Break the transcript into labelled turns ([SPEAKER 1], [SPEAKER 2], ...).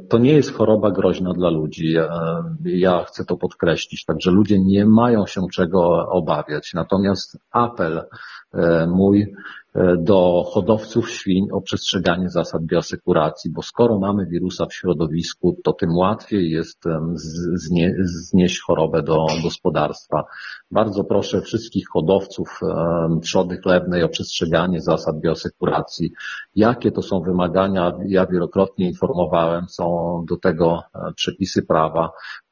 [SPEAKER 1] to nie jest choroba groźna dla ludzi. Ja chcę to podkreślić, także ludzie nie mają się czego obawiać. Natomiast apel mój do hodowców świń o przestrzeganie zasad bioasekuracji, bo skoro mamy wirusa w środowisku, to tym łatwiej jest znieść chorobę do gospodarstwa. Bardzo proszę wszystkich hodowców trzody chlewnej o przestrzeganie zasad bioasekuracji. Jakie to są wymagania? Ja wielokrotnie informowałem, są do tego przepisy prawa.